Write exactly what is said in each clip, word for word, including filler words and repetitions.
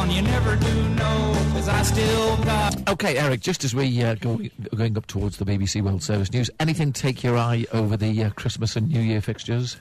on, you never do know, 'cause I still got... OK, Eric, just as we uh, go going up towards the B B C World Service News, anything take your eye over the uh, Christmas and New Year fixtures?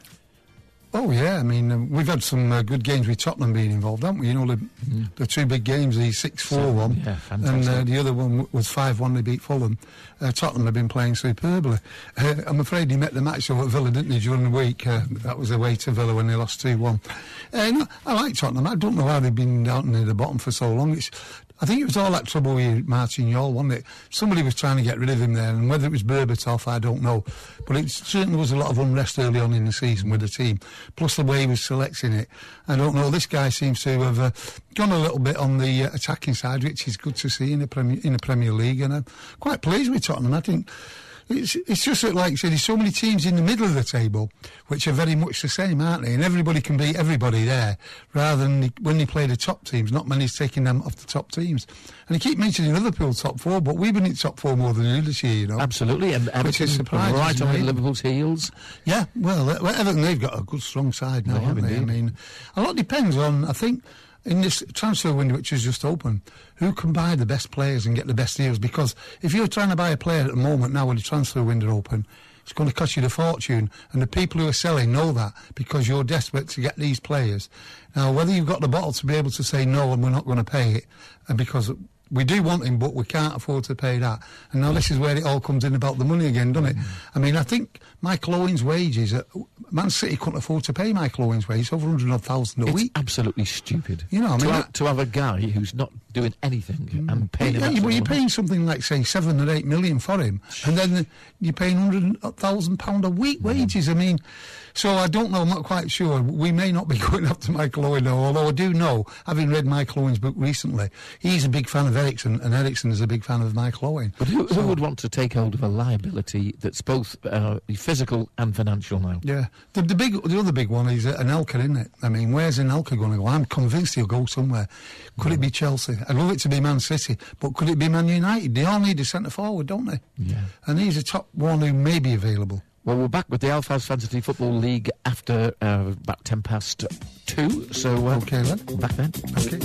Oh, yeah, I mean, uh, we've had some uh, good games with Tottenham being involved, haven't we? You know, the, mm. the two big games, the six four one, yeah, and uh, the other one w- was five one, they beat Fulham. Uh, Tottenham have been playing superbly. Uh, I'm afraid he met the match at Villa, didn't he, during the week? Uh, that was away to Villa when they lost two one. Uh, no, I like Tottenham. I don't know how they've been down near the bottom for so long. It's... I think it was all that trouble with Martin Yall, wasn't it? Somebody was trying to get rid of him there, and whether it was Berbatov, I don't know. But it certainly was a lot of unrest early on in the season with the team, plus the way he was selecting it. I don't know, this guy seems to have uh, gone a little bit on the uh, attacking side, which is good to see in the Premier, in the Premier League, and I'm quite pleased with Tottenham. I think it's, it's just that, like I said, there's so many teams in the middle of the table which are very much the same, aren't they? And everybody can beat everybody there, rather than the, when they play the top teams, not many's taking them off the top teams. And you keep mentioning Liverpool top four, but we've been in top four more than you this year, you know. Absolutely, and Everton right on Liverpool's heels. Yeah, well, uh, Everton, they've got a good, strong side now, they haven't have they? indeed. I mean, a lot depends on, I think, in this transfer window which is just open, who can buy the best players and get the best deals? Because if you're trying to buy a player at the moment now with the transfer window open, it's going to cost you a fortune, and the people who are selling know that because you're desperate to get these players. Now, whether you've got the bottle to be able to say no and we're not going to pay it, and because we do want him but we can't afford to pay that, and now this is where it all comes in about the money again, doesn't it? Mm. I mean, I think Michael Owen's wages, uh, Man City couldn't afford to pay Michael Owen's wages, over one hundred thousand a it's week. It's absolutely stupid. You know, I mean, to, that, have, to have a guy who's not doing anything mm. and paying yeah, him... Yeah, well, you're paying something like, say, seven or eight million for him, and then you're paying one hundred thousand pounds a week mm. wages. I mean, so I don't know, I'm not quite sure. We may not be going after Michael Owen, though, although I do know, having read Michael Owen's book recently, he's a big fan of Ericsson, and Ericsson is a big fan of Michael Owen. But who, so, who would want to take hold of a liability that's both uh, physical and financial now? Yeah. The, the big, the other big one is uh, Anelka, isn't it? I mean, where's Anelka going to go? I'm convinced he'll go somewhere. Could mm. it be Chelsea? I'd love it to be Man City, but could it be Man United? They all need a centre-forward, don't they? Yeah. And he's a top one who may be available. Well, we're back with the Alfaz Fantasy Football League after uh, about ten past two, so... Uh, OK, then. Back then. OK.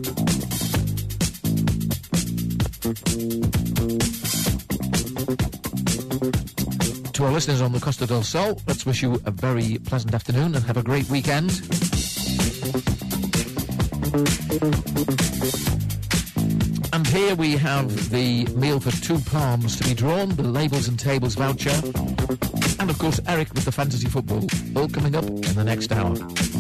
To our listeners on the Costa del Sol, let's wish you a very pleasant afternoon and have a great weekend. And here we have the meal for two palms to be drawn, the Labels and Tables voucher, and of course Eric with the fantasy football, all coming up in the next hour.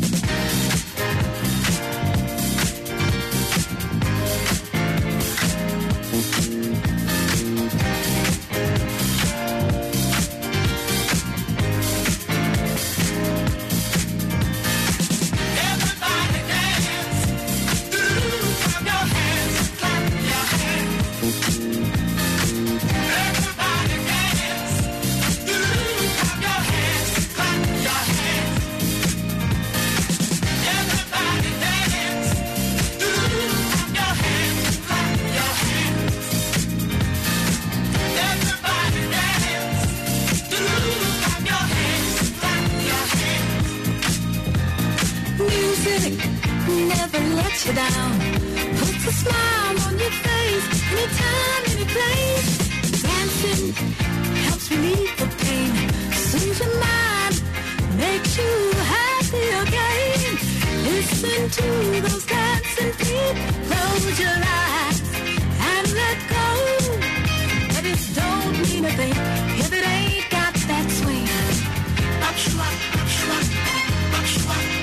You down, puts a smile on your face, anytime, any place. Dancing helps relieve the pain, soothes your mind, makes you happy again. Listen to those dancing feet, close your eyes and let go. But it don't mean a thing if it ain't got that swing. Up, shwap, up, shwap, up, shwap.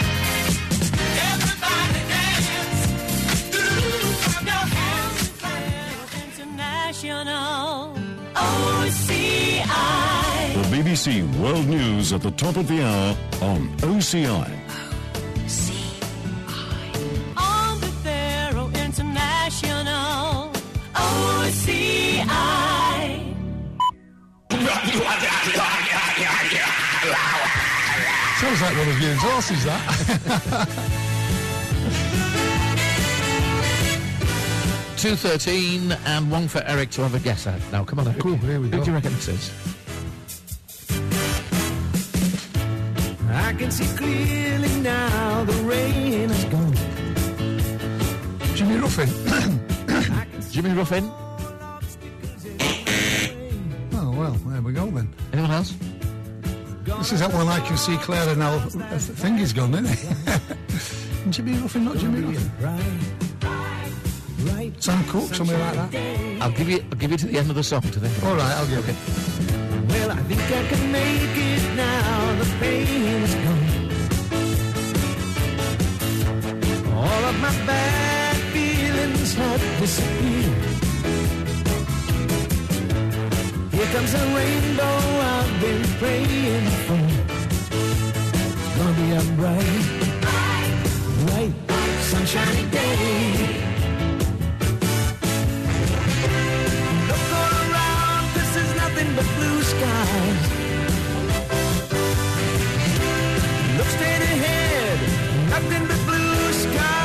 O C I. The B B C World News at the top of the hour on O C I. O C I. On the Faro International. O C I. Sounds like one of your horses, that. two thirteen and one for Eric to have a guess at. Now, come on, Eric. Cool, here we Who go. do you reckon this is? I can see clearly now the rain is gone. Jimmy Ruffin. Jimmy Ruffin. Oh, well, there we go then. Anyone else? This is that one I can see clearer now. The thing is gone, isn't it? Jimmy Ruffin, not Jimmy Ruffin. Sam Cooke, something like that. I'll give you. I'll give you to the end of the song to think about. All right, I'll give it. Well, I think I can make it now. The pain is gone. All of my bad feelings have disappeared. Here comes the rainbow I've been praying for. It's gonna be a bright, bright, sunshiny day. Look all around, this is nothing but blue skies. Look straight ahead, nothing but blue skies.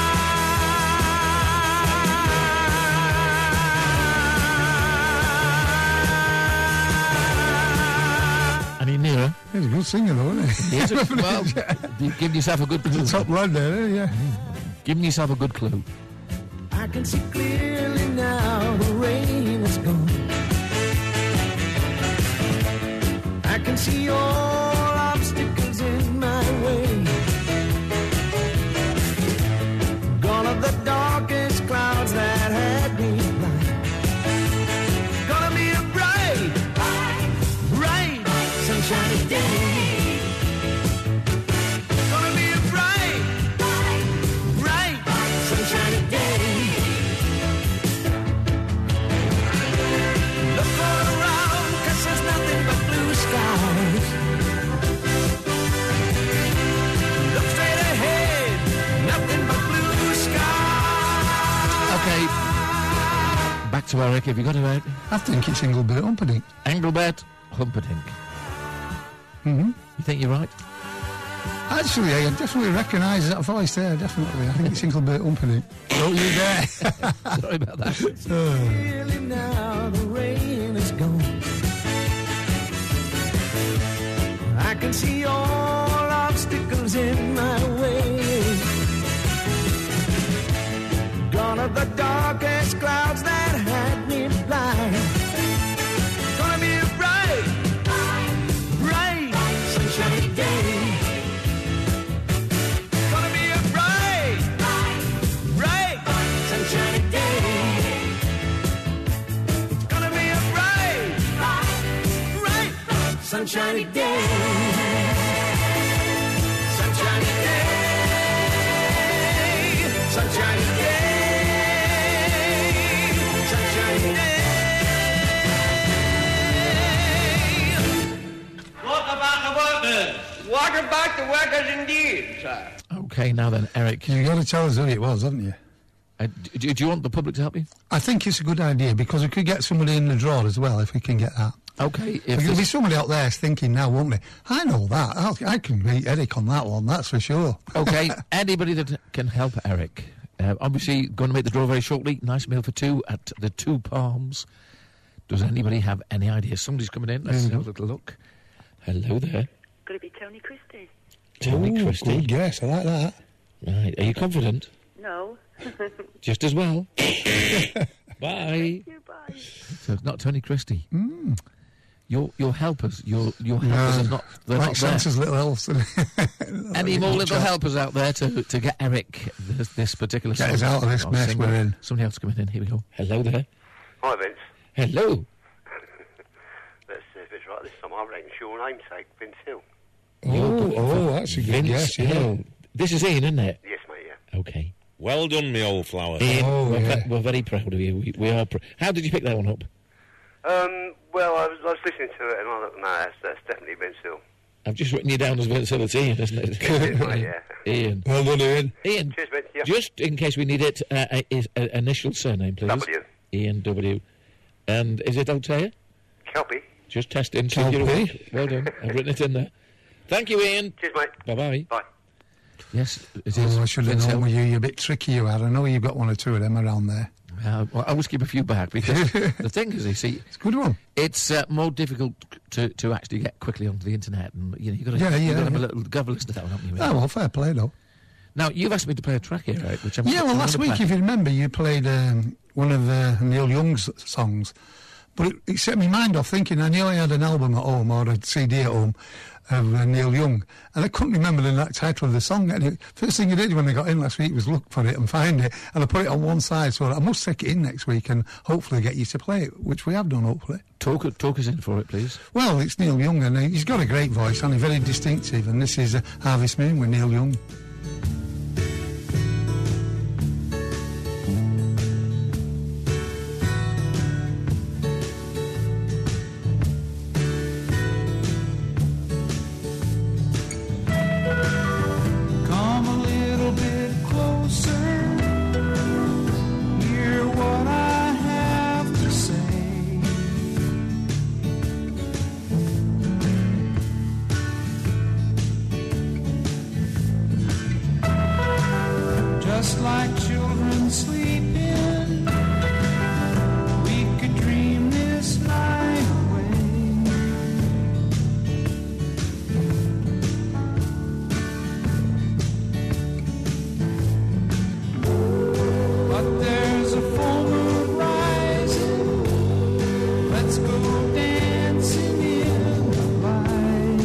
Any nearer? He's a good singer, though, isn't he? Yes, well, you've given yourself a good clue. Top lad there, yeah. Giving yourself a good clue. I can see clearly now the rain is gone. I can see all obstacles in my way. Gone are the darkest clouds that had me blind. Gonna be a bright, bright, sunshiny day. Gonna be a bright, bright, sunshiny day. Look all around, 'cause there's nothing but blue skies. Look straight ahead, nothing but blue skies. Okay. Back to Eric. Have you got it right? I think it's Engelbert Humperdinck. Engelbert Humperdinck. Mm-hmm. You think you're right? Actually, I definitely recognise that voice there, definitely. I think it's Engelbert Humperdinck. Don't you dare. Sorry about that. Clearly now the rain is gone. I can see all obstacles in my way. Gone are the darkest clouds that had me blind. Gonna be a bright, bright, sunshiny day. Gonna be a bright, bright, sunshiny day. It's gonna be a bright, bright, sunshiny day. Sunshiny day. Sunshiny day. Sunshiny day. Welcome back to workers. Welcome back to workers indeed, sir. Okay, now then, Eric. You've got to tell us who it was, haven't you? Uh, do, do you want the public to help you? I think it's a good idea, because we could get somebody in the draw as well, if we can get that. Okay. If There'll be this- somebody out there thinking now, won't they? I know that. I'll, I can beat Eric on that one, that's for sure. Okay, anybody that can help Eric. Uh, obviously, going to make the draw very shortly. Nice meal for two at the Two Palms. Does anybody have any idea? Somebody's coming in. Let's have a little look. Hello there. Could it be Tony Christie? Tony Ooh, Christie. good guess, I like that. Right. Are you confident? No. Just as well. Bye. Thank you, bye. So it's not Tony Christie. Mm. Your your helpers, your your helpers No, are not. They're like not there. Santa's little elves. Any more little helpers out there to to get Eric this, this particular Get song? us out of this Or mess singer? we're in. Somebody else coming in. Here we go. Hello there. Hi, Vince. Hello. Let's see if it's right this time. I reckon it's your namesake, Vince Hill. Oh, oh, that's a good Vince guess, yeah. Hill. This is Ian, isn't it? Yes, mate, yeah. Okay. Well done, me old flower. Ian, Oh, we're, yeah. ve- we're very proud of you. We, we are. Pr- How did you pick that one up? Um, well, I was, I was listening to it and I thought, no, that's, that's definitely Vince Hill. I've just written you down as Vince Hill. It's Ian, isn't it? Cheers, mate, yeah. Ian. Well done, Ian. Ian. Cheers, Vince, yeah. Just in case we need it, uh, uh, is uh, initial surname, please. W. Ian W. And is it Altea? Kelpie. Just testing. see if you're Kelpie. awake. Well done. I've written it in there. Thank you, Ian. Cheers, mate. Bye-bye. Bye. Yes, it is. Oh, I should have Vince known Hill. with you. You're a bit tricky, you are. I know you've got one or two of them around there. Uh, well, I always keep a few back because the thing is, you see, It's a good one. it's uh, more difficult to, to actually get quickly onto the internet, and you know, you've got to Yeah, yeah, you've got to have yeah. a little governess down, haven't you? Oh, well, fair play, though. Now, you've asked me to play a track here, Eric, which I'm Yeah, well, I'm last gonna week, play. if you remember, you played um, one of uh, Neil Young's songs, but it, it set my mind off thinking I nearly had an album at home or a C D at home of uh, Neil Young, and I couldn't remember the n- title of the song. And it, first thing I did when I got in last week was look for it and find it, and I put it on one side, so I must take it in next week and hopefully get you to play it, which we have done, hopefully. Talk, talk us in for it, please. Well, it's Neil Young, and uh, he's got a great voice, and he's very distinctive, and this is uh, Harvest Moon with Neil Young. Come a little bit closer. Hear what I have to say. Just like children sleeping, we could dream this night away. But there's a full moon rising. Let's go dancing in the light.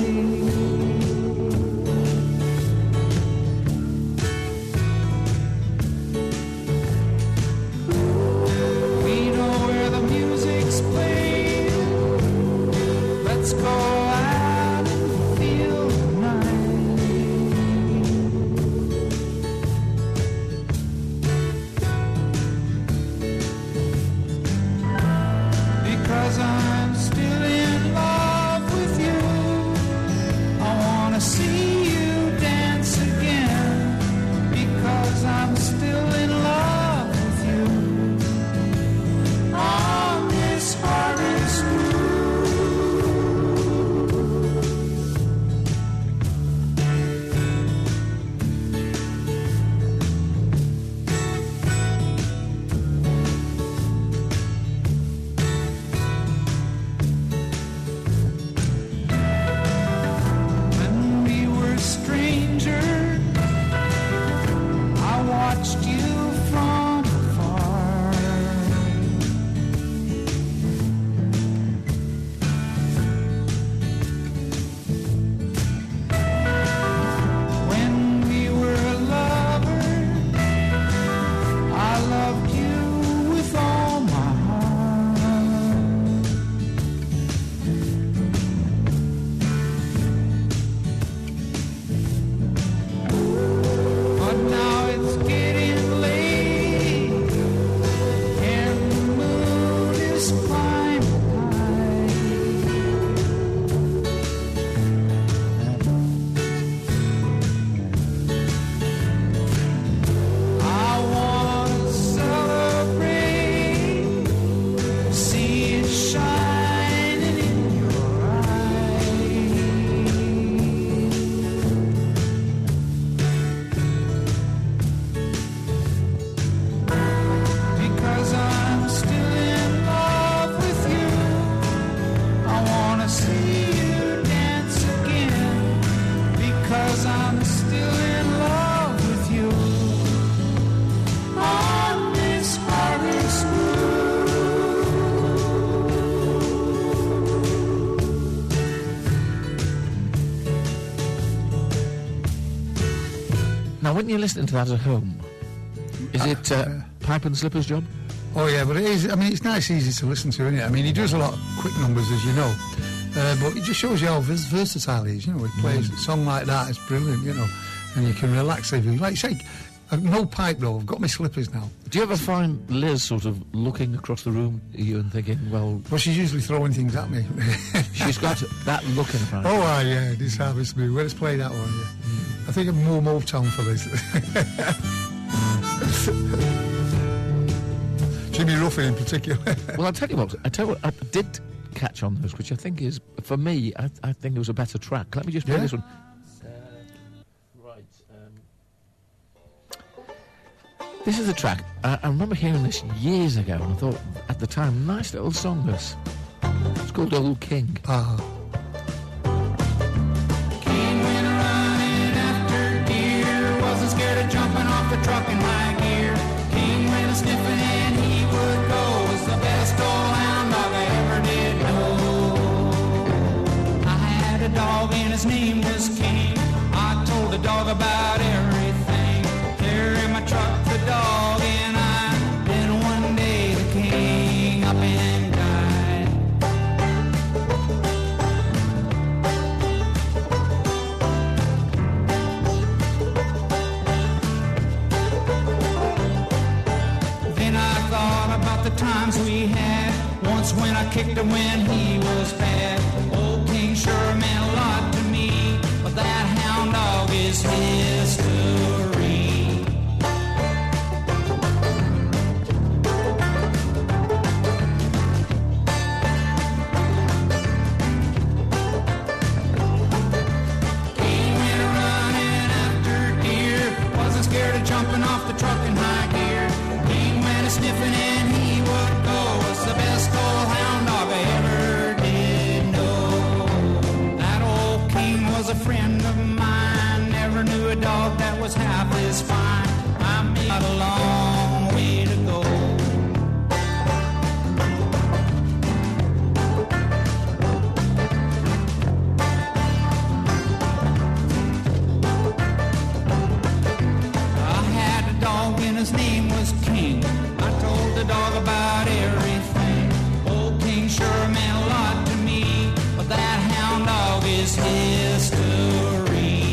We know where the music's playing. Let's go out and feel the night. Because I'm still in love with you. I wanna see you dance again. Because I'm still in love with you. On this harvest moon. When we were strangers, I watched you from afar. When we were lovers, I loved you with all my heart. But now it's getting late, and the moon is climbing high. I wanna celebrate, see it shining in your eyes. Because I'm still in love with you. I wanna see you dance again. Because I'm still in love with you. On this harvest moon. Now, when you're listening to that at home, is it uh, pipe and slippers job? Oh yeah, but it is. I mean, it's nice, easy to listen to, isn't it? I mean, he does a lot of quick numbers, as you know, uh, but it just shows you how vers- versatile he is. You know, he plays a song like that. It's brilliant, you know, and you can relax if you like. You say, I've no pipe though. I've got my slippers now. Do you ever find Liz sort of looking across the room at you and thinking, well, Well, she's usually throwing things at me. she's got that look in her eye? Oh, ah, yeah, this Harvest Moon. Let's play that one. Yeah. I think I'm more Motown for this. Jimmy Ruffin in particular. Well, I'll tell you what, I tell you what, I did catch on those, which I think is, for me, I, I think it was a better track. Let me just play Yeah? this one. Uh, right. Um, this is the track. I, I remember hearing this years ago, and I thought, at the time, nice little song, this. It's called Old King. Ah. King went running after deer, wasn't scared of the truck in high gear. King went a sniffing and he would go. Was the best old hound dog I ever did know. I had a dog and his name was King. I told the dog about everything. There in my truck, the dog and I. Then one day the king up and died. Then I thought about the times we had. Once when I kicked him when he was bad. Old King sure meant a lot to me. But that hound dog is history. King went running after deer. Wasn't scared of jumping off the truck in high gear. King went a sniffing and he would go. Was the best old hound dog I ever did know. That old King was a friend of mine. Never knew a dog that was half as fine. I may have a long way to go. I had a dog and his name was King. I told the dog about everything. Old King sure meant a lot to me. But that hound dog is history.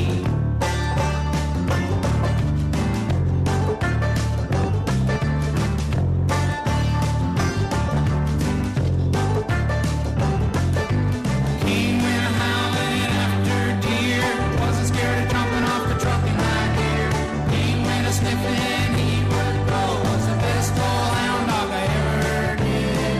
King went howling after deer. Wasn't scared of jumping off the truck in high gear. King went a sniffing and he would go. Was the best old hound dog I ever did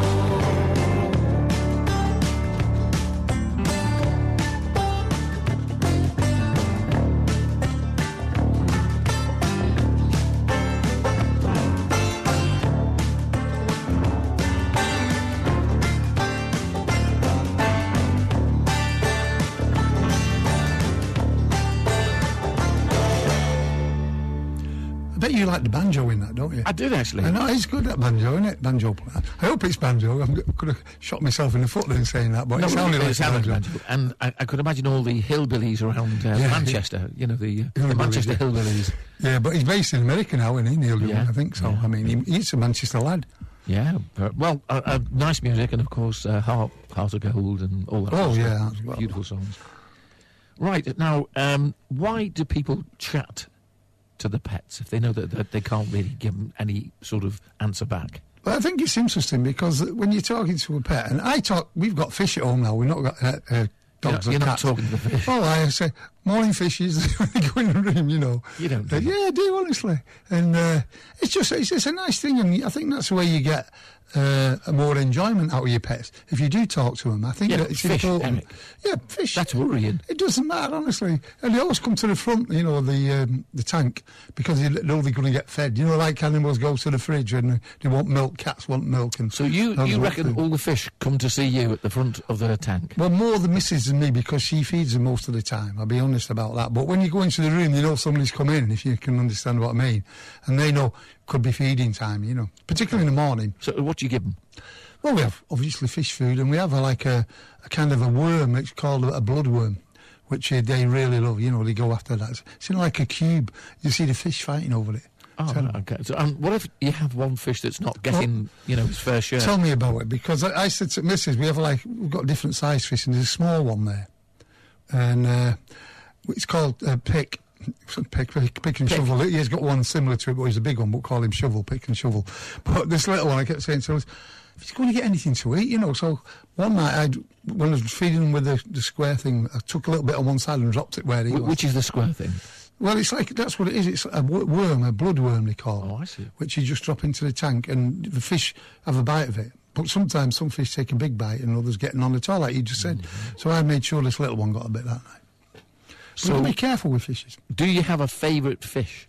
I bet you like the banjo in that, don't you? I did actually. I know, it's good, that banjo, isn't it? Banjo player. I hope it's banjo. I could have shot myself in the foot then saying that, but No, it sounded it like sounded banjo. like banjo. And I, I could imagine all the hillbillies around uh, Yeah. Manchester, you know, the, uh, the Hillbillies, Manchester yeah. hillbillies. Yeah, but he's based in America now, isn't he, Neil Young? Yeah, I think so. yeah. I mean, he, he's a Manchester lad. Yeah, but, well, uh, uh, nice music, and of course, uh, Heart, Heart of Gold, and all that. Oh, sort of yeah, stuff. that's well. Beautiful songs. Right now, um, why do people chat to the pets if they know that, that they can't really give them any sort of answer back? But I think it's interesting because when you're talking to a pet, and I talk, we've got fish at home now. We've not got uh, uh, dogs You're or not cats. talking to the fish. Oh, I say morning fishes when they go in the room, you know. You don't do Uh, that. yeah, I do honestly, and uh, it's just it's just a nice thing, and I think that's the way you get uh, a more enjoyment out of your pets if you do talk to them. I think Yeah, that it's fish, important. Eric. Yeah, fish. That's worrying. It doesn't matter, honestly. And they always come to the front, you know, the um, the tank, because they know they're going to get fed. You know, like animals go to the fridge and they want milk, cats want milk. And So you, dogs you want reckon food. all the fish come to see you at the front of the tank? Well, more the missus than me, because she feeds them most of the time. I'll be honest about that. But when you go into the room, you know somebody's come in, if you can understand what I mean. And they know could be feeding time, you know, particularly in the morning. So what do you give them? Well, we have obviously fish food, and we have a, like a, a kind of a worm. It's called a, a bloodworm, which uh, they really love. You know, they go after that. It's in like a cube. You see the fish fighting over it. Oh, Tell- okay. So, um, what if you have one fish that's not getting, you know, its fair share? Tell me about it, because I, I said to Missus, we have like we've got different size fish, and there's a small one there, and uh, it's called uh, pick. Pick, pick, pick and Pick. shovel. He's got one similar to it, but he's a big one. But call him shovel, pick and shovel. But this little one, I kept saying to us, if he's going to get anything to eat, you know. So one night, I'd, when I was feeding him with the, the square thing, I took a little bit on one side and dropped it where he Wh- was. Which is the square thing? Well, it's like, that's what it is. It's a wo- worm, a bloodworm, they call it. Oh, I see. Which you just drop into the tank, and the fish have a bite of it. But sometimes some fish take a big bite and others getting on at all, like you just said. Mm-hmm. So I made sure this little one got a bit that night. So So be careful with fishes. do you have a favourite fish?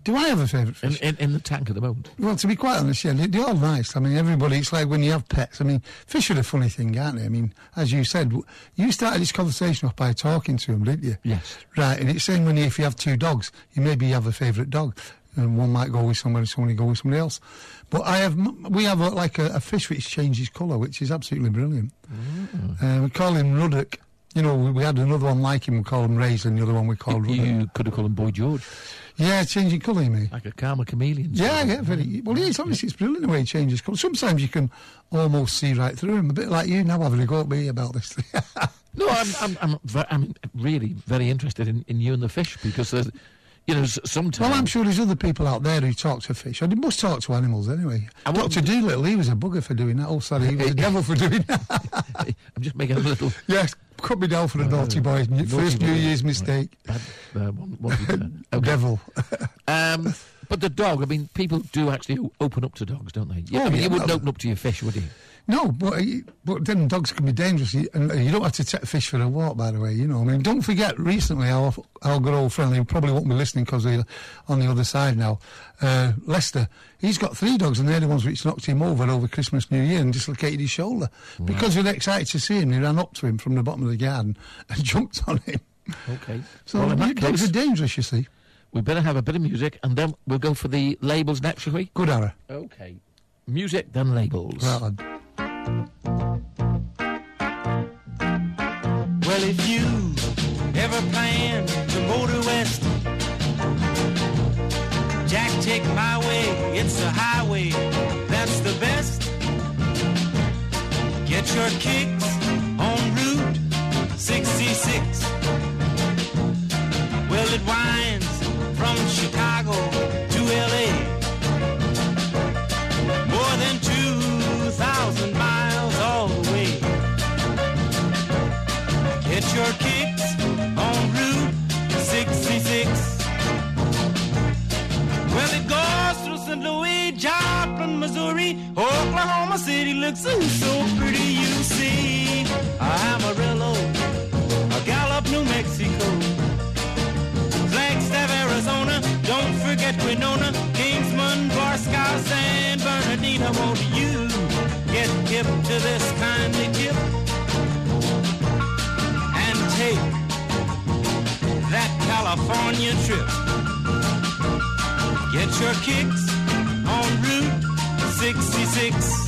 Do I have a favourite In, fish? in, in the tank at the moment. Well, to be quite honest, yeah, they- they're all nice. I mean, everybody, it's like when you have pets. I mean, fish are a funny thing, aren't they? I mean, as you said, w- you started this conversation off by talking to them, didn't you? Yes. Right, and it's saying when you, if you have two dogs, you maybe have a favourite dog, and one might go with somebody, somebody go with somebody else. But I have, m- we have a, like a, a fish which changes colour, which is absolutely brilliant. Uh, we call him Ruddock. You know, we, we had another one like him, we call him Raisin, the other one we called Ruddock. You could have called him Boy George, Yeah, changing colour, you mean? like a karma chameleon. Yeah, yeah, very. Well, yeah, it's obviously it's brilliant the way he changes colour. Sometimes you can almost see right through him, a bit like you now having a go at me about this thing. No, I'm, I'm, I'm, ve- I'm really very interested in, in you and the fish because, there's, you know, s- sometimes. Well, I'm sure there's other people out there who talk to fish. Or they must talk to animals anyway. I want- Doctor Doolittle, he was a bugger for doing that. Oh, sorry, he was a devil for doing that. I'm just making a little Yes, cut me down for a naughty boy. naughty First New boy. Year's mistake. bad, uh, one, one there. Okay. Devil. Um, but the dog, I mean, people do actually o- open up to dogs, don't they? You, Oh, I mean, yeah, you wouldn't well- open up to your fish, would you? No, but uh, but then dogs can be dangerous, You- and uh, you don't have to take fish for a walk. By the way, you know. I mean, don't forget. Recently, our our good old friend, who probably won't be listening because they're on the other side now. Uh, Lester, he's got three dogs, and they're the ones which knocked him over over Christmas, New Year, and dislocated his shoulder. Because they're excited to see him, they ran up to him from the bottom of the garden and jumped on him. Okay. So well, in you- that dogs case, are dangerous, you see. we better have a bit of music, and then we'll go for the labels next, shall we? Good arrow. Okay. Music, then labels. Right on. Well, if you ever plan to motor west, Jack, take my way, it's a highway, that's the best. Get your kicks on Route sixty-six. Well, it winds from Chicago to L A, more than two thousand miles all the way. Get your kicks on Route sixty-six. Well, it goes through Saint Louis, Joplin, Missouri, Oklahoma City looks ooh, so pretty, you see. Amarillo, Gallup, New Mexico, Flagstaff, Arizona, don't forget Winona, Kingsman, Barstow, San Bernardino. Won't you get hip to this kindly tip and take that California trip? Get your kicks on Route sixty-six.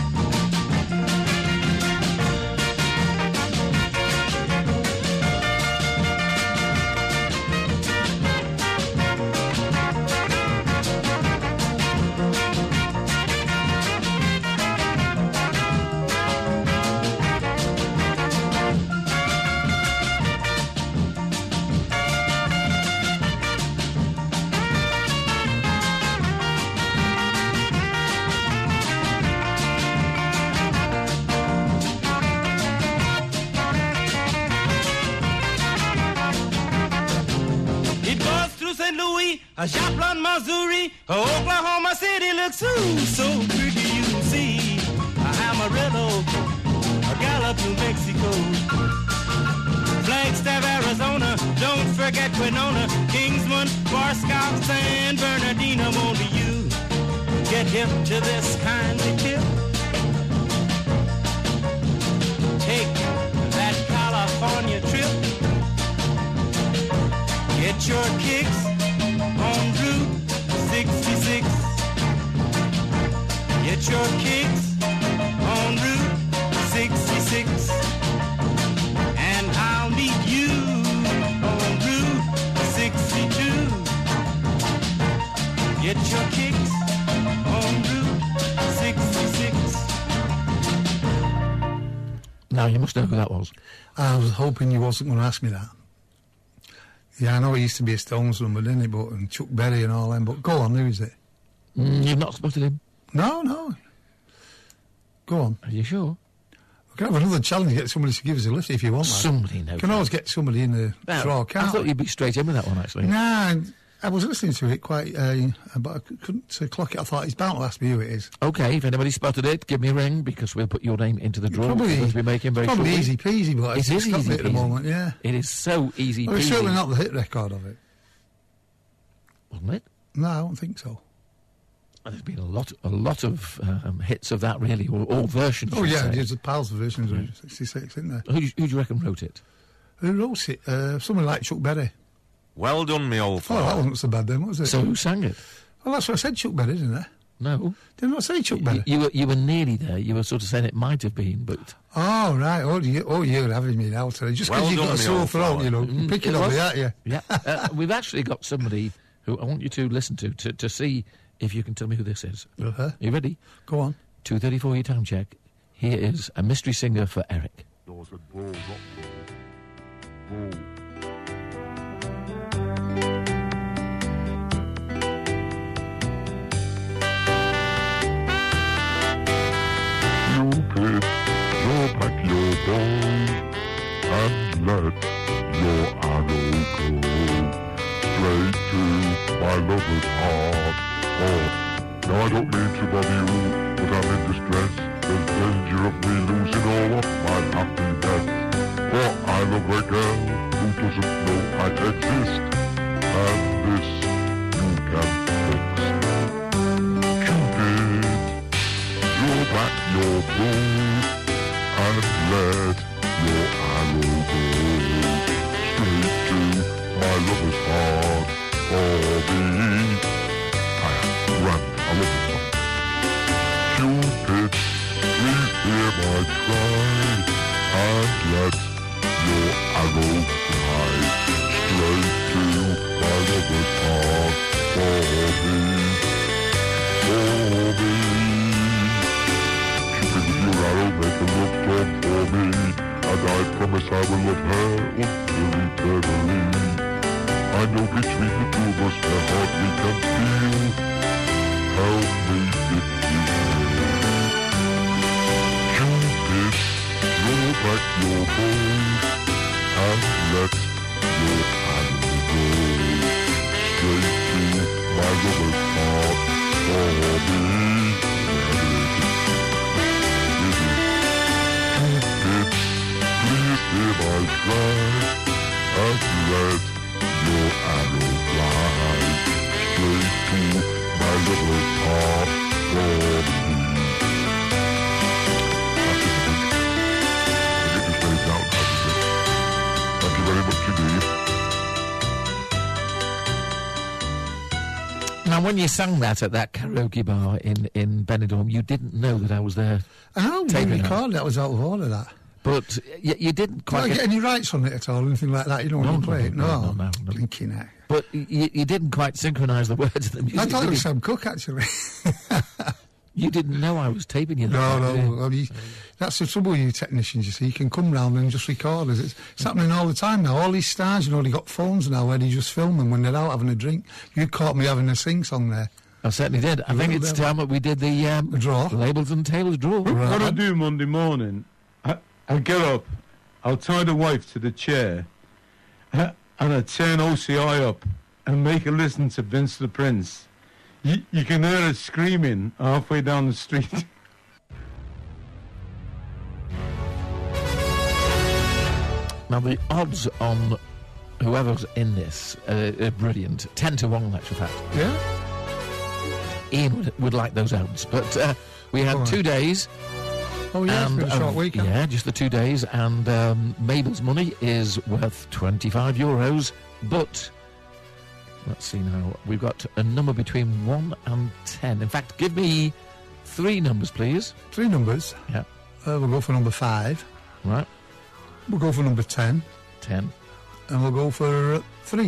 It goes through Saint Louis, a Joplin, Missouri, Oklahoma City looks ooh, so pretty, you see. A Amarillo, a Gallup, New Mexico, Flagstaff, Arizona, don't forget Winona, Kingsman, Barstow, San Bernardino. Won't you get hip to this kindly tip? Take that California trip. Get your kicks on Route sixty-six. Get your kicks on Route sixty-six. And I'll meet you on Route sixty-two. Get your kicks on Route sixty-six. Now, you must know who that was. I was hoping you wasn't going to ask me that. Yeah, I know it used to be a Stones number, didn't it? But and Chuck Berry and all them. But go on, who is it? Mm, you've not spotted him? No, no. Go on. Are you sure? We can have another challenge. Get somebody to give us a lift if you want. That. Somebody knows. Can always get somebody in the Now, draw. I Can't thought we? you'd be straight in with that one, actually. Nah, I was listening to it quite, uh, but I couldn't uh, clock it. I thought he's bound to ask me who it is. Okay, if anybody spotted it, give me a ring, because we'll put your name into the draw. Probably, We're going to be making very probably shortly. easy peasy, but It it's is got easy me at the peasy. moment. Yeah, It is so easy well, it's peasy. certainly not the hit record of it. Wasn't it? No, I don't think so. There's been a lot, a lot of um, hits of that, really, or, or versions. Oh, should yeah, say. there's a Pals versions of sixty-six, isn't there? Who, do you- who do you reckon wrote it? Who wrote it? Uh, someone like Chuck Berry. Well done, me old Oh, fellow. that wasn't so bad then, was it? So who sang it? Well, that's what I said, Chuck Berry, didn't I? No. Didn't I say Chuck Berry? You, you were you were nearly there. You were sort of saying it might have been, but Oh, right. Oh, you, oh you're having me now today. Just because Well you've got done, a me sore old throat, fella. you know. Mm, Picking it on was. me, aren't you? yeah, uh, we've actually got somebody who I want you to listen to to, to see if you can tell me who this is. Uh-huh. You ready? Go on. two thirty-four, your time check. Here is a mystery singer for Eric. Cupid, draw back your bow and let your arrow go straight to my lover's heart. Oh, now I don't mean to bother you, but I'm in distress. There's danger of me losing all of my happiness. For I love a girl who doesn't know I exist, and this you can fix. Cupid, draw back your bow and let your arrow go straight to my lover's heart. For me, I am grand. I love this song. Cupid, please hear my cry and let your arrow fly straight to my lover's heart. For me, for me. Cupid, with your arrow, make a love storm for me, and I promise I will love her until eternally. I know between the two of us her heart we can feel. Help me if you will. Cupid, draw back your bow and let your arrow go straight to my lover's heart. For me, Cupid, please hear my cry and let your arrow fly straight to my lover's heart. For me. That's it. I get this laid down. Thank you very much indeed. Now, when you sang that at that karaoke bar in, in Benidorm, you didn't know that I was there. I know, we Taping recorded that was out of order, that. But you, you didn't Did quite I get any rights on it at all, anything like that? You know, when No, you no, play it? no, no, no, no. Blinking heck. But you, you didn't quite synchronise the words of the music. I thought did it was you? Sam Cooke, actually. You didn't know I was taping you. That No, night, did you? no. Well, you, that's the trouble with you technicians, you see. You can come round and just record us. It's, it's happening all the time now. All these stars, you know, they got phones now where they just film them when they're out having a drink. You caught me having a sing-song there. I certainly did. I You think will it's never- time that we did the, um, The draw. labels and tables draw. What I do Monday morning, I, I get up, I'll tie the wife to the chair, uh, and I turn O C I up and make her listen to Vince the Prince. You, you can hear her screaming halfway down the street. Now, the odds on whoever's in this uh, are brilliant. Ten to one, in actual fact. Yeah? Ian would, would like those odds. But uh, we had All right. two days. Oh, yeah, it's been a um, short weekend. Yeah, just the two days. And um, Mabel's money is worth twenty-five euros. But, let's see now. We've got a number between one and ten. In fact, give me three numbers, please. Three numbers. Yeah. Uh, we'll go for number five. Right. We'll go for number ten. Ten. And we'll go for uh, three.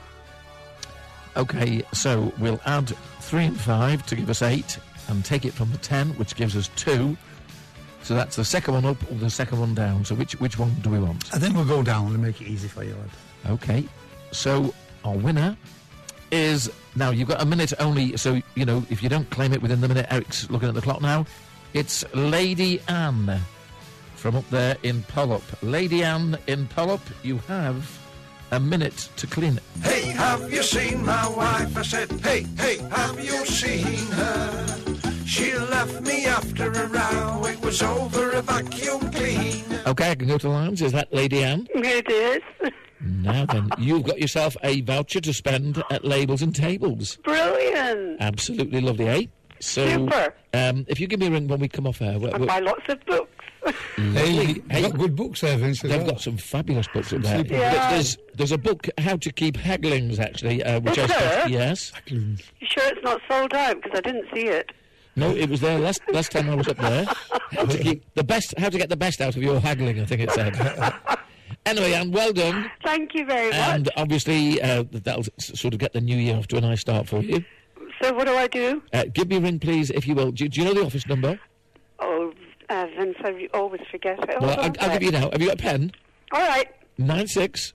Okay, so we'll add three and five to give us eight, and take it from the ten, which gives us two. So that's the second one up or the second one down. So which which one do we want? I think we'll go down and make it easy for you, lad. Okay, so our winner is... Now, you've got a minute only, so, you know, if you don't claim it within the minute, Eric's looking at the clock now. It's Lady Anne from up there in Pollup. Lady Anne in Pollup, you have a minute to clean it. Hey, have you seen my wife? I said, hey, hey, have you seen her? She left me after a row. It was over a vacuum cleaner. Okay, I can go to the lines. Is that Lady Anne? It is. Now then, you've got yourself a voucher to spend at Labels and Tables. Brilliant. Absolutely lovely, eh? So, Super. Um, if you give me a ring when we come off air... I buy lots of books. Hey, hey, got good books there, Vince. as They've well. got some fabulous books up there. Super. Yeah. There's, there's a book, How to Keep Haglings, actually, uh, which Is I there? started... Yes. You sure it's not sold out? Because I didn't see it. No, it was there last last time I was up there. How to keep the best, how to get the best out of your haggling, I think it said. Anyway, Anne, well done. Thank you very And much. obviously, uh, that'll s- sort of get the new year off to a nice start for you. So what do I do? Uh, give me a ring, please, if you will. Do, do you know the office number? Oh, uh, Vince, I always forget it. Well, Hold I'll, on a I'll give you sec. now. Have you got a pen? All right. Nine six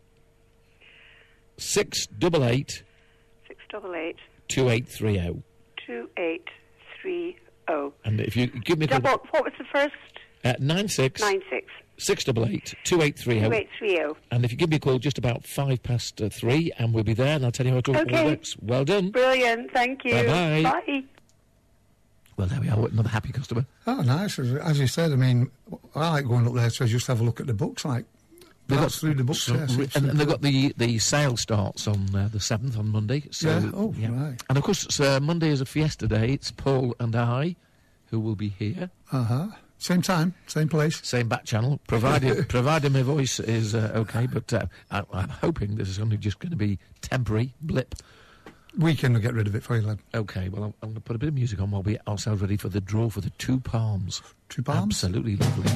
six double eight Six double eight two eight three zero. two eight three zero. And if you give me a Double. call, What was the first? uh, nine six Nine six six double eight two eight three two zero. eight three zero. And if you give me a call just about five past uh, three, and we'll be there, and I'll tell you how it all Okay. works. Well done. Brilliant. Thank you. Bye-bye. Bye. Well, there we are. Another happy customer. Oh, nice. As, as you said, I mean, I like going up there to just have a look at the books, like, They've that's through the books, some yes, re- it's and, and they've superb. got the, the sale starts on uh, the seventh on Monday. So, Yeah, oh, right. And of course, uh, Monday is a fiesta day. It's Paul and I who will be here. Uh-huh. Same time, same place. Same back channel, provided provided my voice is uh, okay. But uh, I, I'm hoping this is only just going to be temporary blip. We can get rid of it for you, lad. Okay, well, I'm, I'm going to put a bit of music on while we get ourselves ready for the draw for the Two Palms. Two Palms? Absolutely lovely.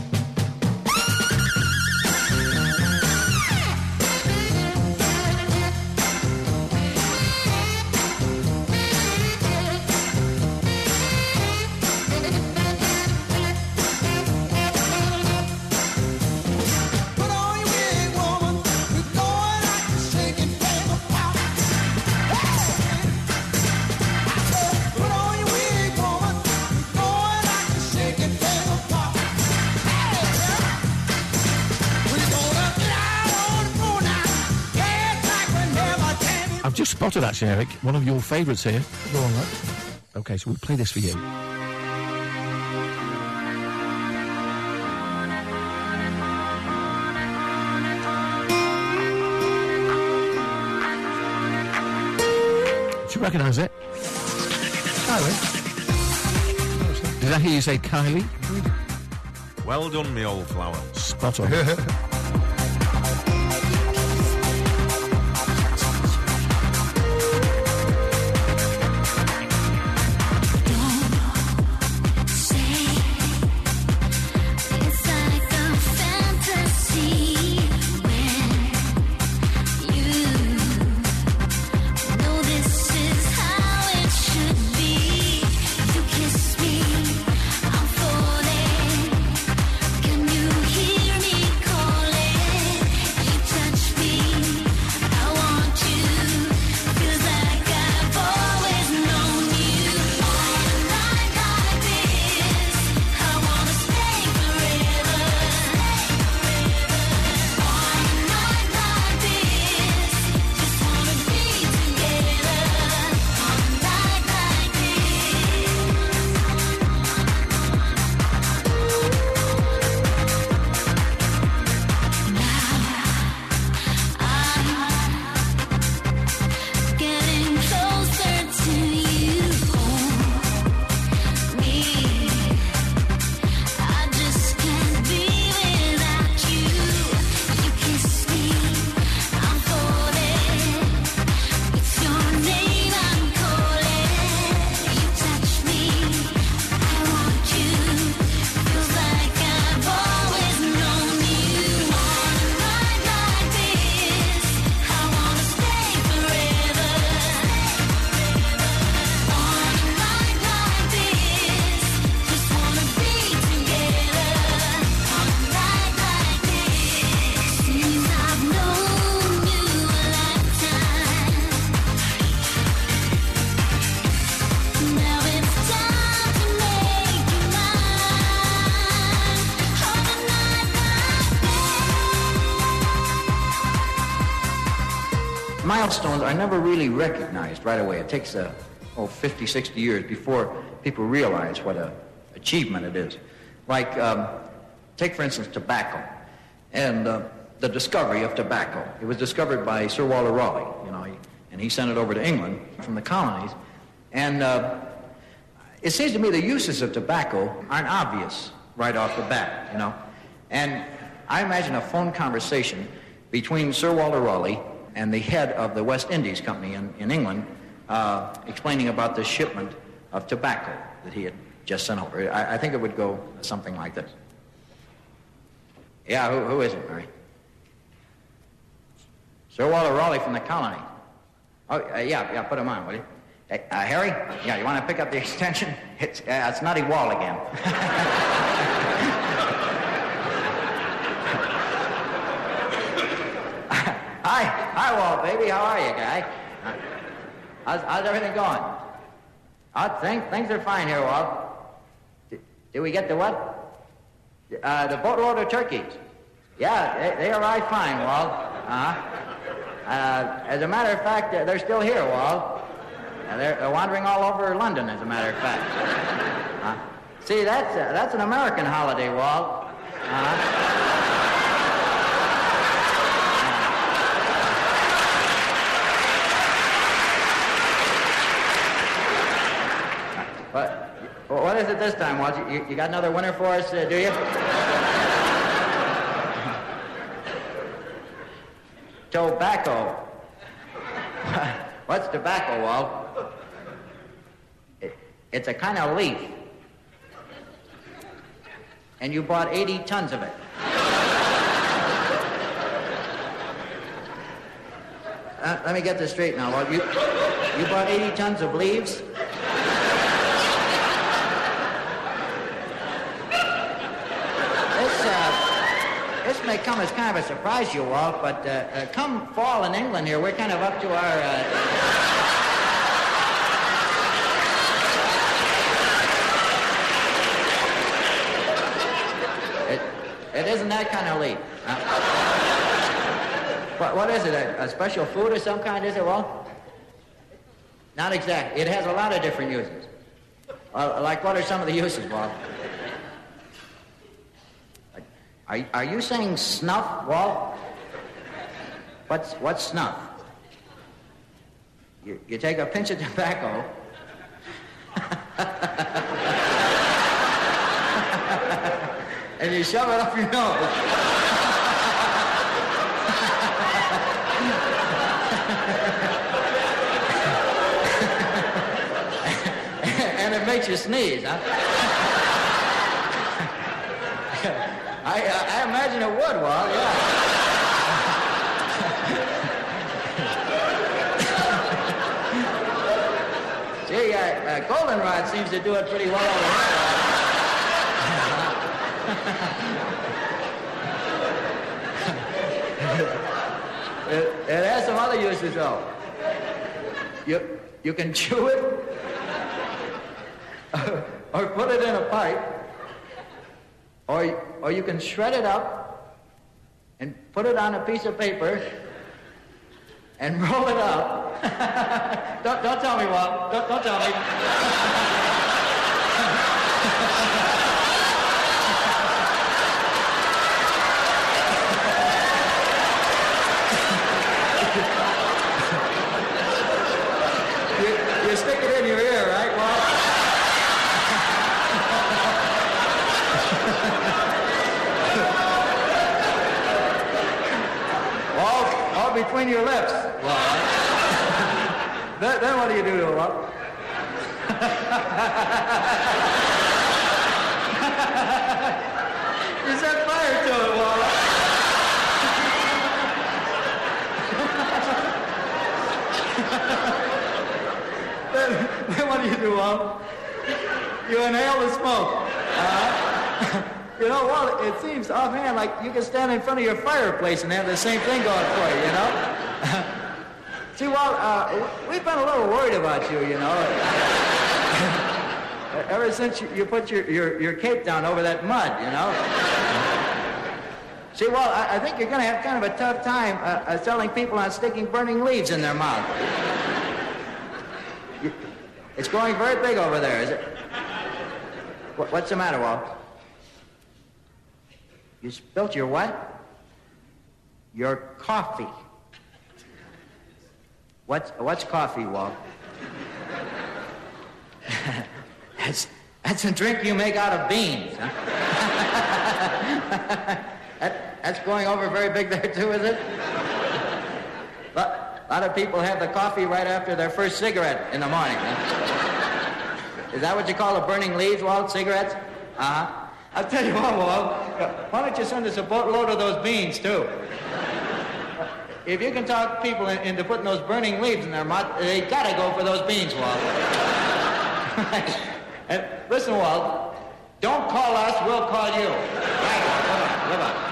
I've just spotted, actually, Eric, one of your favourites here. Go on, lad. Okay, so we'll play this for you. Do you recognise it? Kylie. Did I hear you say Kylie? Well done, me old flower. Spot on. It's like a fantasy when you know this is how it should be. You kiss me, I'm falling. Can you hear me calling? You touch me, I want you. Feels like I've always known you. On a night like this, I wanna stay forever. On a night like this, just wanna be together. On a night like this. Getting closer to you, me. I just can't be without you. You kiss me, I'm falling. It's your name I'm calling. You touch me, I want you. Feels like I've always known you. On a night like this, I wanna stay forever. On a night like this, just wanna be together. On a night like this, seems I've known you a lifetime. Now it's time to make you mine. On a night like Milestones are never really recognized right away. It takes uh, oh, fifty, sixty years before people realize what a achievement it is. Like, um, take for instance tobacco. And uh, the discovery of tobacco. It was discovered by Sir Walter Raleigh, you know, he, and he sent it over to England from the colonies. And uh, it seems to me the uses of tobacco aren't obvious right off the bat, you know. And I imagine a phone conversation between Sir Walter Raleigh and the head of the West Indies Company in, in England uh, explaining about the shipment of tobacco that he had just sent over. I, I think it would go something like this. Yeah, who, who is it, Mary? Sir Walter Raleigh from the colony. Oh, uh, yeah, yeah, put him on, will you? Hey, uh, Harry? Yeah, you want to pick up the extension? It's, uh, it's Nutty Wall again. Hi, hi, Walt, baby. How are you, guy? Uh, how's, how's everything going? Oh, things, things are fine here, Walt. D- did we get the what? Uh, the boatload of turkeys. Yeah, they, they arrived fine, Walt. Uh-huh. Uh, as a matter of fact, they're still here, Walt. Uh, they're, they're wandering all over London, as a matter of fact. Uh, see, that's uh, that's an American holiday, Walt. Uh-huh. What, what is it this time, Walt? You, you got another winner for us, uh, do you? Tobacco. What's tobacco, Walt? It, it's a kind of leaf. And you bought eighty tons of it. Uh, let me get this straight now, Walt. You, you bought eighty tons of leaves? This may come as kind of a surprise to you, Walt, but uh, uh, come fall in England here, we're kind of up to our... Uh... It, it isn't that kind of leaf. Uh, what, what is it, a, a special food of some kind, is it, Walt? Not exactly. It has a lot of different uses. Uh, like, what are some of the uses, Walt? Are, are you saying snuff, Walt? What's, what's snuff? You, you take a pinch of tobacco and you shove it up your nose. And it makes you sneeze, huh? I, uh, I imagine it would, Walt, yeah. Gee, uh, uh, goldenrod seems to do it pretty well over here. it, it has some other uses, though. You, you can chew it, or put it in a pipe, Or, or you can shred it up and put it on a piece of paper and roll it up. don't, don't tell me, Walt. Don't, don't tell me. you, you stick it in your ear, right, Walt? Between your lips. Well, then, then what do you do to it, Walt? You set fire to it, Walt. then, then what do you do, Walt? You inhale the smoke. Uh-huh. You know, Walt, it seems offhand like you can stand in front of your fireplace and have the same thing going for you, you know? See, Walt, uh, we've been a little worried about you, you know. Ever since you, you put your, your, your cape down over that mud, you know. See, Walt, I, I think you're going to have kind of a tough time uh, uh, selling people on sticking burning leaves in their mouth. You, it's growing very big over there, is it? What, what's the matter, Walt? You spilt your what? your coffee. What's, what's coffee, Walt? that's, that's a drink you make out of beans, huh? that, that's going over very big there, too, is it? But a lot of people have the coffee right after their first cigarette in the morning, huh? Is that what you call the burning leaves, Walt? Cigarettes? Uh-huh. I'll tell you what, Walt. Why don't you send us a boatload of those beans, too? If you can talk people in, into putting those burning leaves in their mouth, they gotta go for those beans, Walt. And listen, Walt, don't call us, we'll call you. Right, live on, live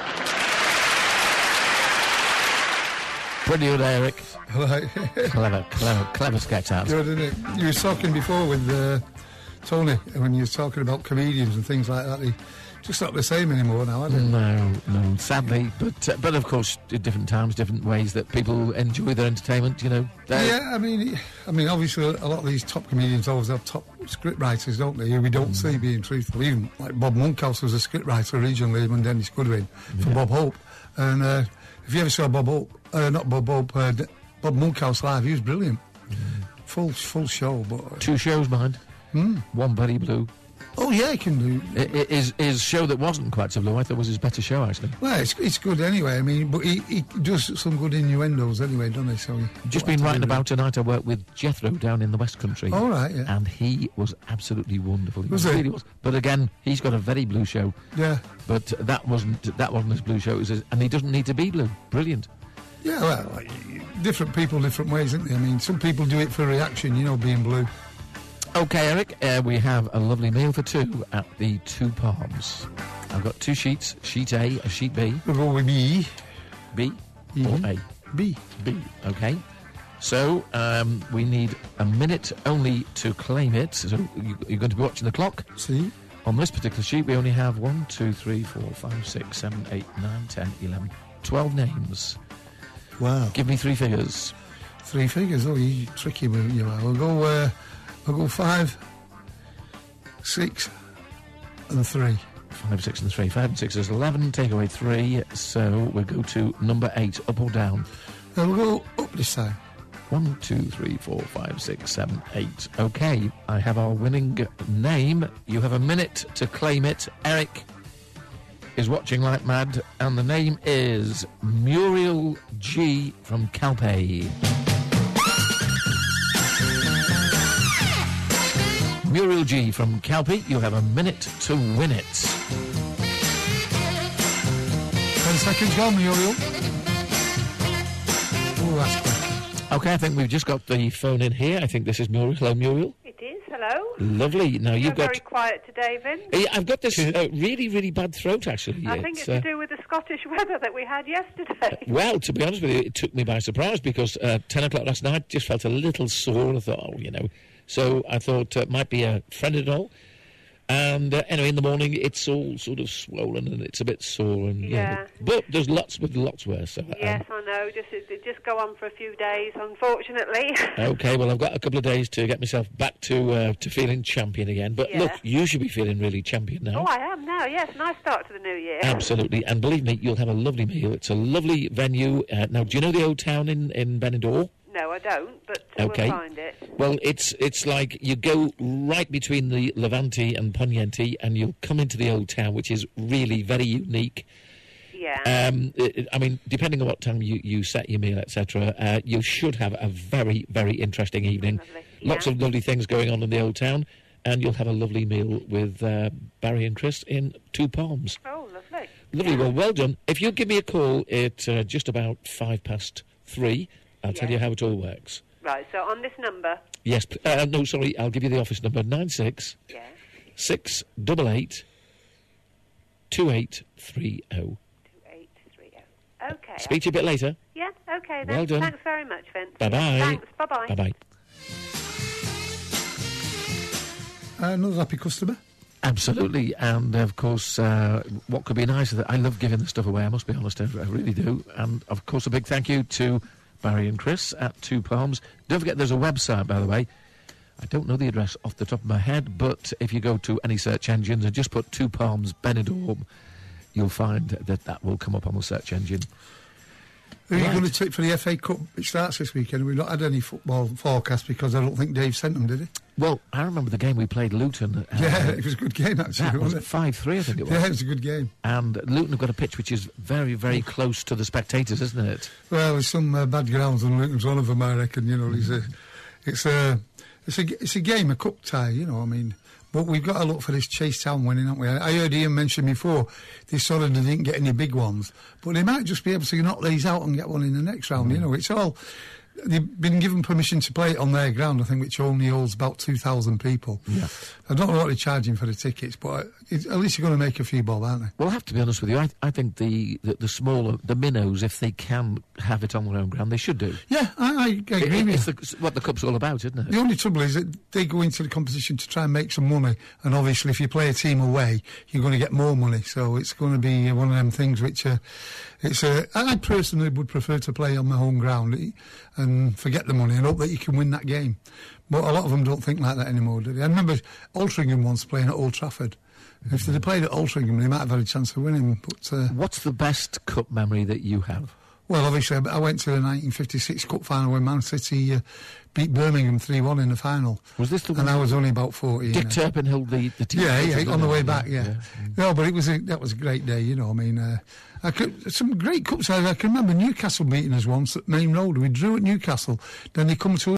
on. Brilliant, Eric. Right. clever, clever, clever sketch out. Good, isn't it? You were talking before with uh, Tony, when you were talking about comedians and things like that. They just not the same anymore now, are they? No, no, sadly. But, uh, but of course, at different times, different ways that people enjoy their entertainment, you know. They're- Yeah, I mean, I mean, obviously, a lot of these top comedians always have top script writers, don't they? Who we don't see being truthful. Even like Bob Monkhouse was a script writer originally, and Dennis Goodwin for Yeah. Bob Hope. And uh, if you ever saw Bob Hope, uh, not Bob Hope, uh, D- Bob Monkhouse live, he was brilliant. Full, full show, but Two shows, mind. One very blue. oh yeah, he can do. I- I- His, his show that wasn't quite so blue, I thought was his better show, actually. Well, it's, it's good anyway. I mean, but he, he does some good innuendos anyway, doesn't he? So he, Just what been to writing do about tonight. I worked with Jethro down in the West Country. All right, yeah. And he was absolutely wonderful. He Was he? really was. But again, he's got a very blue show. Yeah. But that wasn't that wasn't his blue show. It was his, and he doesn't need to be blue. Brilliant. Yeah, well, like, different people, different ways, isn't they? I mean, some people do it for reaction, you know, being blue. Okay, Eric, uh, we have a lovely meal for two at the Two Palms. I've got two sheets, sheet A, a sheet B. We'll go with B. B E. or A? B. B, okay. So, um, we need a minute only to claim it. So, you, you're going to be watching the clock. See? On this particular sheet, we only have one, two, three, four, five, six, seven, eight, nine, ten, eleven, twelve names. Wow. Give me three figures. Three figures, oh, you tricky with you are. We'll go, uh, we'll go five, six, and three. Five, six, and three. Five and six is eleven. Take away three. So we'll go to number eight. Up or down? Uh, we'll go up this time. One, two, three, four, five, six, seven, eight. Okay, I have our winning name. You have a minute to claim it. Eric is watching like mad, and the name is Muriel G from Calpe. Muriel G from Calpe, you have a minute to win it. Ten seconds gone, Muriel. Oh, that's quick. Okay, I think we've just got the phone in here. I think this is Muriel. Hello, Muriel. It is, hello. Lovely. Now, You're you've got... very quiet today, Vin. Yeah, I've got this uh, really, really bad throat, actually. I think it's uh, to do with the Scottish weather that we had yesterday. Well, to be honest with you, it took me by surprise because uh, ten o'clock last night just felt a little sore, and I thought, oh, you know. So I thought uh, it might be a friend at all. And uh, anyway, in the morning, it's all sort of swollen and it's a bit sore. And Yeah. know, but there's lots with lots worse. So, um, Yes, I know. Just it just go on for a few days, unfortunately. Okay, well, I've got a couple of days to get myself back to uh, to feeling champion again. But Yeah. look, you should be feeling really champion now. Oh, I am now. Yes, nice start to the new year. Absolutely, and believe me, you'll have a lovely meal. It's a lovely venue. Uh, now, do you know the old town in, in Benidorm? No, I don't, but uh, Okay. we'll find it. Well, it's it's like you go right between the Levante and Poniente, and you'll come into the old town, which is really very unique. Yeah. Um, it, it- I mean, depending on what time you, you set your meal, et cetera, uh, you should have a very, very interesting evening. Lovely. Lots Yeah. of lovely things going on in the old town, and you'll have a lovely meal with uh, Barry and Chris in Two Palms. Oh, lovely. Lovely, well, well done. If you give me a call at uh, just about five past three, I'll tell Yeah. you how it all works. Right, so on this number. Yes, p- uh, no, sorry, I'll give you the office number, nine six Yeah. six eight eight two eight three oh. two eight three oh. Okay. Speak to you a bit later. Yeah, okay then. Well done. Thanks very much, Vince. Bye-bye. Thanks, bye-bye. Bye-bye. Uh, another happy customer. Absolutely, and of course, uh, what could be nicer? That I love giving the stuff away. I must be honest, I, I really do. And of course, a big thank you to Barry and Chris at Two Palms. Don't forget, there's a website, by the way. I don't know the address off the top of my head, but if you go to any search engines and just put Two Palms Benidorm, you'll find that that will come up on the search engine. Who are you Right. going to take for the F A Cup? It starts this weekend. We've not had any football forecast because I don't think Dave sent them, did he? Well, I remember the game we played Luton. Uh, Yeah, it was a good game, actually, That was wasn't it? five three, I think it was. Yeah, it was a good game. And Luton have got a pitch which is very, very close to the spectators, isn't it? Well, there's some uh, bad grounds, and Luton's one of them, I reckon. You know, it's a, it's a, it's a, it's a game, a cup tie. You know, I mean, but we've got to look for this Chase Town winning, haven't we? I, I heard Ian mention before they sort of didn't get any big ones, but they might just be able to knock these out and get one in the next round. Mm. You know, it's all. They've been given permission to play it on their ground, I think, which only holds about two thousand people. Yeah. I don't know what they're charging for the tickets, but it, at least you're going to make a few bob, aren't they? Well, I have to be honest with you. I, I think the, the, the smaller, the minnows, if they can have it on their own ground, they should do. Yeah, I, I agree It, with it's you. the, what the cup's all about, isn't it? The only trouble is that they go into the competition to try and make some money, and obviously if you play a team away, you're going to get more money, so it's going to be one of them things which uh, it's uh, I personally would prefer to play on my home ground and forget the money and hope that you can win that game. But a lot of them don't think like that anymore, do they? I remember Altrincham once playing at Old Trafford. Mm-hmm. If they'd have played at Altrincham, they might have had a chance of winning. But uh, what's the best cup memory that you have? Well, obviously, I went to the nineteen fifty-six Cup final when Man City uh, beat Birmingham three one in the final. Was this the one? And I was only about fourteen. Dick Turpin held the, the team. Yeah, yeah, on the way yeah, back, yeah. yeah. No, but it was a, that was a great day, you know. I mean, uh, I could, some great cups. I, I can remember Newcastle beating us once at Main Road. We drew at Newcastle, then they come to